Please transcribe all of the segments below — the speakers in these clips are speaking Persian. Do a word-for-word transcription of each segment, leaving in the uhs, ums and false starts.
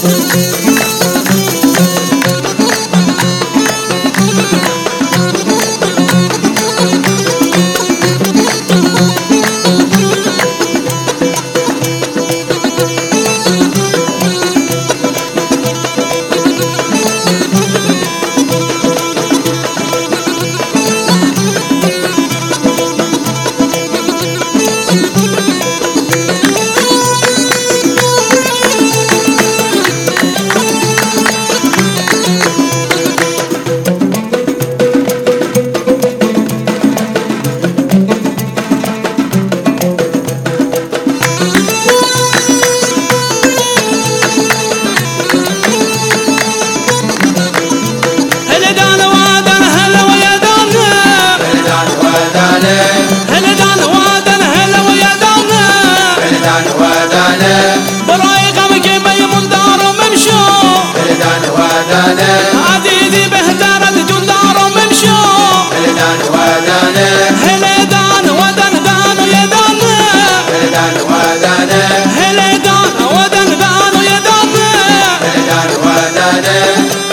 عزيزي بهدارة جندار ممشو بلدان ودانا هلدان ودن دانو يدان بلدان ودانا هلدان ودن دانو يدان بلدان ودانا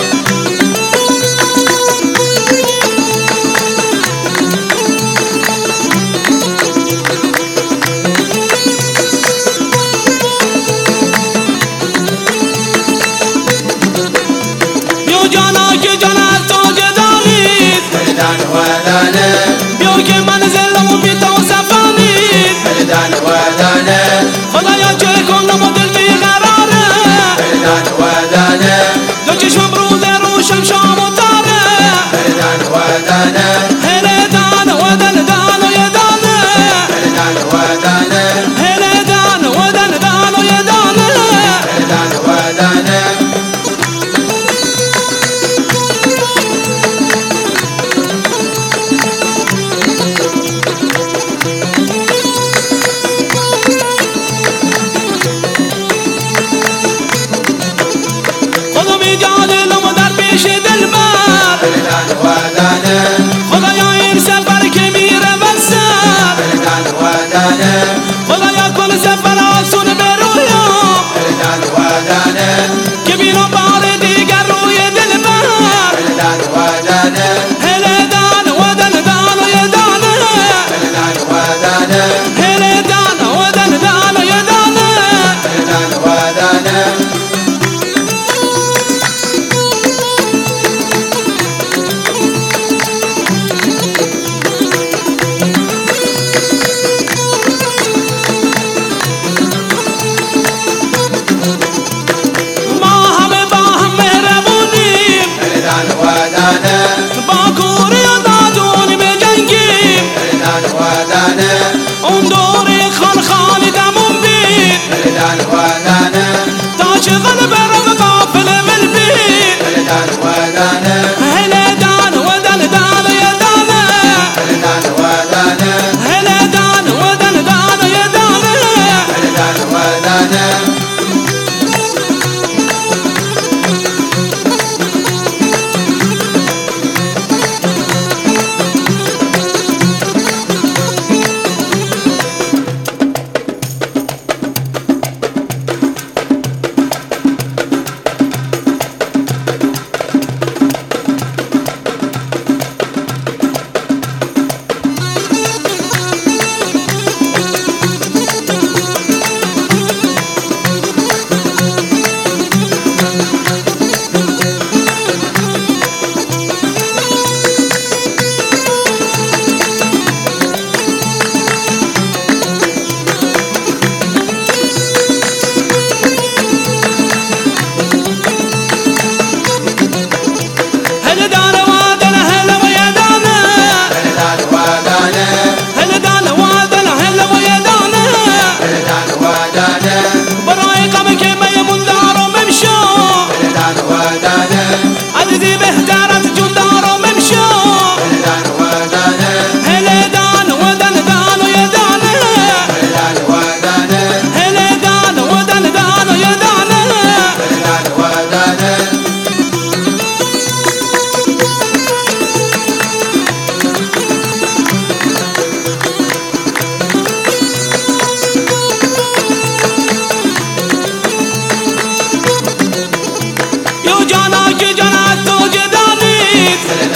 بيوكي منزل وبيتا وسفاني بلدان ودانا خدايا جيكم لمدل في غرارة بلدان ودانا دوجي شمرو ذرو شمشا مطارة بلدان ودانا هلدان ودن دانو يدان بلدان ودانا هلدان ودن دانو يدان بلدان ودانا بلدان ودانا خدايا سفر كبير بسار بلدان ودانا خدايا كل سفر عصون برويا بلدان ودانا كبير باردي قروي دلبار بلدان ودانا هلدان ودن دانو يدان بلدان ودانا هلدان ودن دانو يدان بلدان ودانا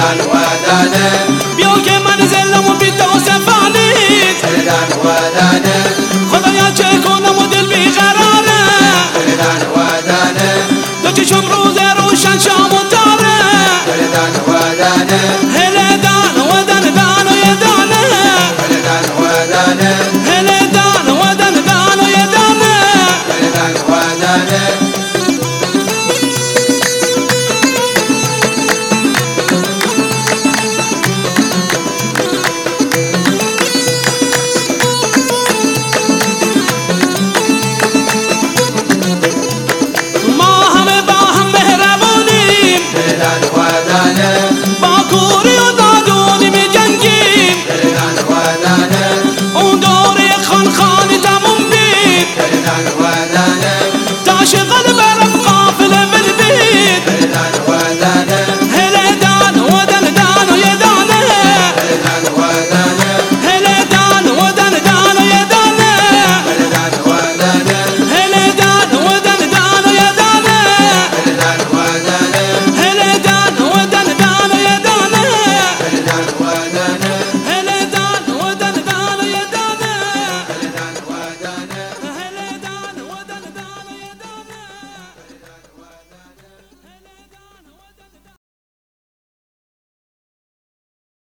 بلدان ودانه بیا که منزلم و بیت و سفانید بلدان ودانه خدایا چه کنم و دل بیقراره بلدان ودانه دو چشم روز روشن شام و تاره بلدان ودانه هله دان و دن دان و یه دانه بلدان ودانه هله دان و دن دان و یه دانه بلدان ودانه ما همه با هم مهربونیم بلدان ودانه با کوری